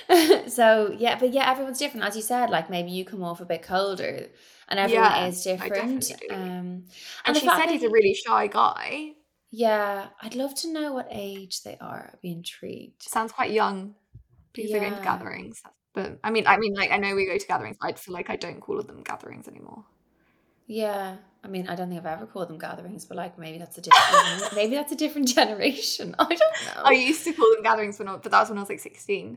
So yeah, but yeah, everyone's different, as you said. Like maybe you come off a bit colder, and everyone Yeah, is I different. definitely do. Um, and, And the she fact said that he's a he- really shy guy. Yeah, I'd love to know what age they are. I'd be intrigued. Sounds quite young because they're going to Yeah. gatherings. But I mean, I mean, like I know we go to gatherings, but I feel like I don't call them gatherings anymore. Yeah, I mean, I don't think I've ever called them gatherings, but like maybe that's a different, maybe that's a different generation. I don't know. I used to call them gatherings when I, but that was when I was like sixteen.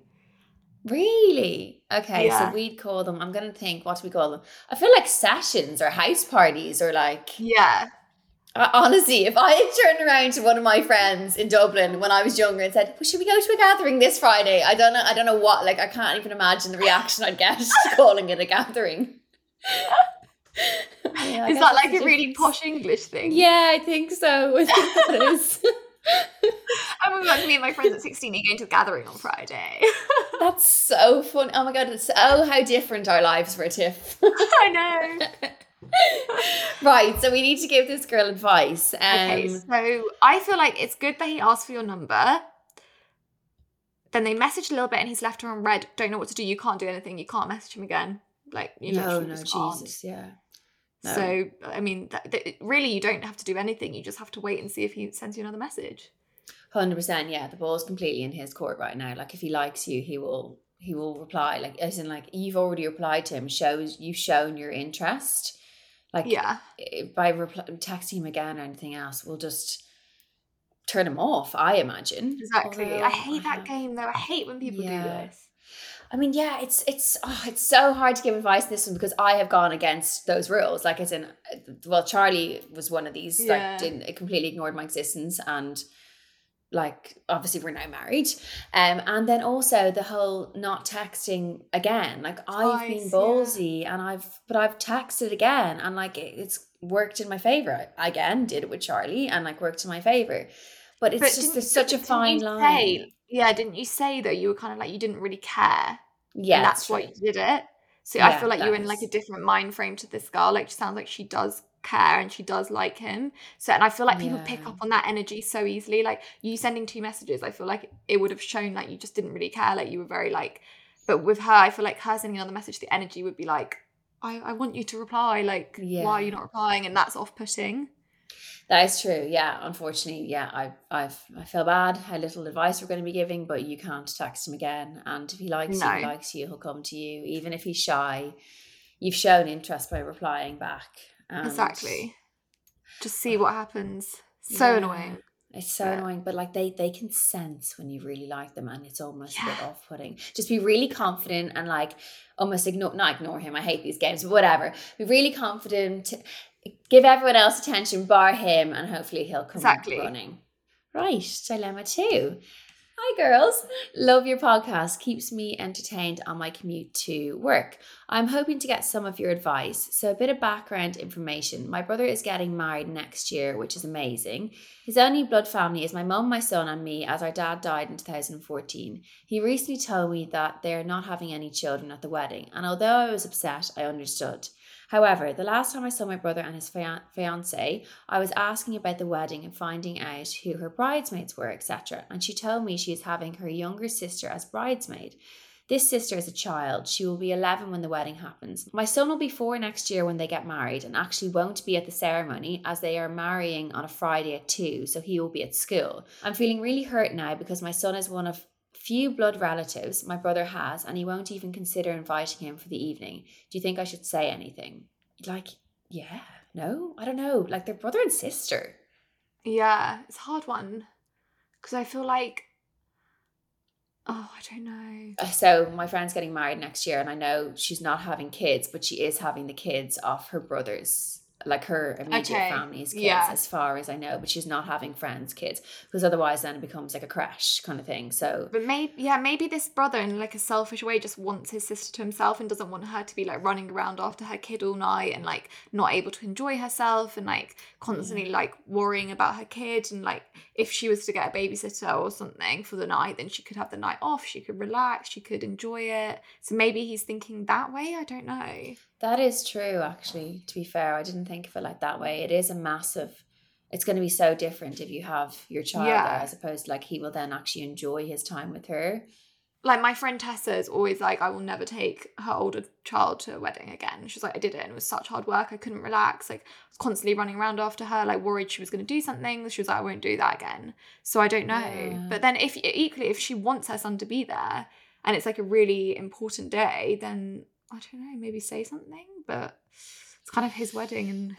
Really? Okay, Yeah. so we'd call them, I'm going to think, what do we call them? I feel like sessions or house parties or like, Yeah. uh, honestly, if I had turned around to one of my friends in Dublin when I was younger and said, well, should we go to a gathering this Friday? I don't know, I don't know what, like, I can't even imagine the reaction I'd get to calling it a gathering. Yeah, I Is guess that that's like the a really difference. posh English thing? Yeah, I think so. I think that is. I remember me and my friends at sixteen are going to a gathering on Friday. That's so fun. Oh my God, it's oh, how different our lives were, Tiff. I know. Right, so we need to give this girl advice. Um, Okay, so I feel like it's good that he asked for your number. Then they messaged a little bit and he's left her on red. Don't know what to do. You can't do anything. You can't message him again. Like, you no, literally no, just can't. Jesus, yeah. No. So, I mean, that, that, really, you don't have to do anything. You just have to wait and see if he sends you another message. one hundred percent, yeah. The ball's completely in his court right now. Like, if he likes you, he will he will reply. Like, as in, like, you've already replied to him. Shows you've shown your interest. Like, Yeah. i- by repl- texting him again or anything else, we'll just turn him off, I imagine. Exactly. Although I hate I that have- game, though. I hate when people Yeah. do this. I mean, yeah, it's it's oh, it's so hard to give advice in this one because I have gone against those rules. Like, as in, well, Charlie was one of these Yeah. that didn't, it completely ignored my existence, and like, obviously we're now married. Um, and then also the whole not texting again. Like, I've been Twice, ballsy, and I've, but I've texted again, and like it, it's worked in my favor. I, again, did it with Charlie, and like worked in my favor. But it's But just didn't- there's such a didn't fine you line. say- yeah, didn't you say though you were kind of like you didn't really care? Yeah, and that's it's why true. you did it. So Yeah, I feel like that you're in like a is- different mind frame to this girl. Like, she sounds like she does care and she does like him. So, and I feel like people pick Yeah. up on that energy so easily. Like, you sending two messages, I feel like it would have shown like you just didn't really care. Like, you were very like, but with her, I feel like her sending another message, the energy would be like, I, I want you to reply. Like, why are you Yeah. not replying? And that's off putting. That is true. Yeah, unfortunately, yeah, I, I've, I feel bad how little advice we're going to be giving, but you can't text him again. And if he likes you, he No. likes you, he'll come to you. Even if he's shy, you've shown interest by replying back. And Exactly. Just see what happens. So Yeah. annoying. It's so Yeah. annoying, but like they they can sense when you really like them, and it's almost a bit Yeah. off-putting. Just be really confident and like almost ignore, not ignore him. I hate these games, but whatever. Be really confident. Give everyone else attention, bar him, and hopefully he'll come Exactly. running. Right, dilemma two. Hi girls, love your podcast. Keeps me entertained on my commute to work. I'm hoping to get some of your advice. So a bit of background information. My brother is getting married next year, which is amazing. His only blood family is my mum, my son, and me, as our dad died in two thousand fourteen. He recently told me that they're not having any children at the wedding, and although I was upset, I understood. However, the last time I saw my brother and his fian- fiancée, I was asking about the wedding and finding out who her bridesmaids were, et cetera. And she told me she is having her younger sister as bridesmaid. This sister is a child. She will be eleven when the wedding happens. My son will be four next year when they get married, and actually won't be at the ceremony as they are marrying on a Friday at two, so he will be at school. I'm feeling really hurt now because my son is one of few blood relatives my brother has, and he won't even consider inviting him for the evening. Do you think I should say anything? Like, yeah, no, I don't know. Like, they're brother and sister. Yeah, it's a hard one. Because I feel like, oh, I don't know. Uh, So my friend's getting married next year, and I know she's not having kids, but she is having the kids of her brother's, like her immediate Okay, family's kids, yeah. as far as I know. But she's not having friends' kids, because otherwise then it becomes like a crash kind of thing. So But maybe, yeah, maybe this brother in like a selfish way just wants his sister to himself and doesn't want her to be like running around after her kid all night and like not able to enjoy herself and like constantly like worrying about her kid. And like if she was to get a babysitter or something for the night, then she could have the night off, she could relax, she could enjoy it. So maybe he's thinking that way. I don't know. that is true, actually, to be fair. I didn't think of it like that way. It is a massive, it's going to be so different if you have your child Yeah. there, as opposed to like he will then actually enjoy his time with her. Like my friend Tessa is always like, I will never take her older child to a wedding again. She's like, I did it and it was such hard work. I couldn't relax. Like I was constantly running around after her, like worried she was going to do something. She was like, I won't do that again. So I don't know. Yeah. But then if equally, if she wants her son to be there and it's like a really important day, then I don't know, maybe say something. But it's kind of his wedding and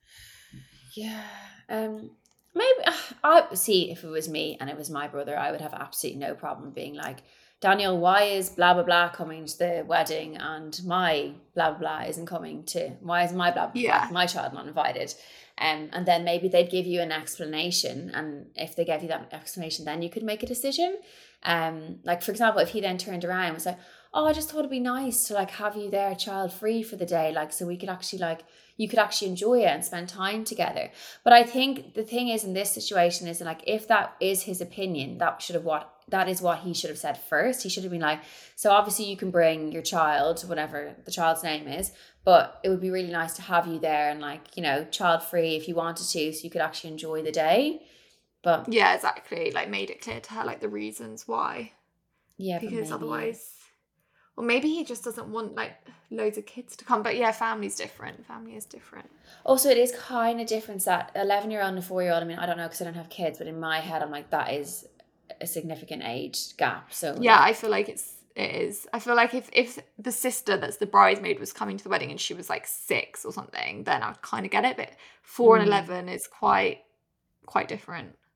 Yeah. Um maybe I see, if it was me and it was my brother, I would have absolutely no problem being like, Daniel, why is blah blah blah coming to the wedding and my blah blah blah isn't coming to, why is my blah blah Yeah. blah, my child not invited? Um, and then maybe they'd give you an explanation, and if they gave you that explanation, then you could make a decision. Um, like for example, if he then turned around and was like, oh, I just thought it'd be nice to like have you there child free for the day, like so we could actually like, you could actually enjoy it and spend time together. But I think the thing is in this situation is like, if that is his opinion, that should have what that is what he should have said first. He should have been like, so obviously you can bring your child, whatever the child's name is, but it would be really nice to have you there and like, you know, child free if you wanted to, so you could actually enjoy the day. But yeah, exactly. Like made it clear to her like the reasons why. yeah, but Because maybe- otherwise, or maybe he just doesn't want like loads of kids to come. But yeah, family's different. Family is different. Also, it is kind of different that eleven year old and a four year old. I mean, I don't know because I don't have kids, but in my head, I'm like, that is a significant age gap. So Yeah, like, I feel like it's it is. I feel like if if the sister that's the bridesmaid was coming to the wedding and she was like six or something, then I would kind of get it. But four and Mm. eleven is quite quite different.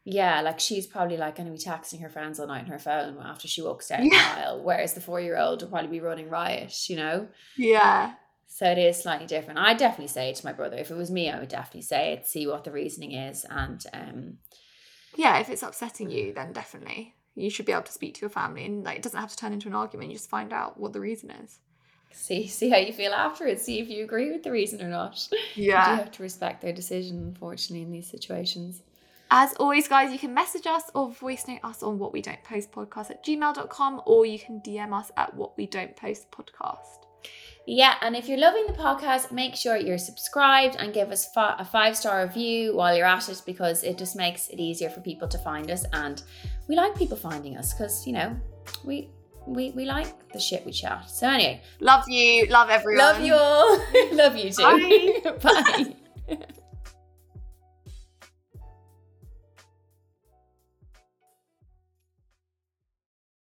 Yeah, like she's probably like going to be texting her friends all night on her phone after she walks down Yeah. the aisle, whereas the four-year-old will probably be running riot, you know? Yeah. So it is slightly different. I'd definitely say it to my brother. If it was me, I would definitely say it, see what the reasoning is. And um, yeah, if it's upsetting you, then definitely. You should be able to speak to your family, and like it doesn't have to turn into an argument. You just find out what the reason is. see see how you feel afterwards. See if you agree with the reason or not. Yeah. You do have to respect their decision, unfortunately, in these situations. As always, guys, you can message us or voice note us on what we don't post podcast at gmail dot com, or you can D M us at what we don't post podcast. Yeah, and if you're loving the podcast, make sure you're subscribed and give us fi- a five-star review while you're at it, because it just makes it easier for people to find us. And we like people finding us because, you know, we we we like the shit we chat. So anyway. Love you. Love everyone. Love you all. Love you too. Bye. Bye.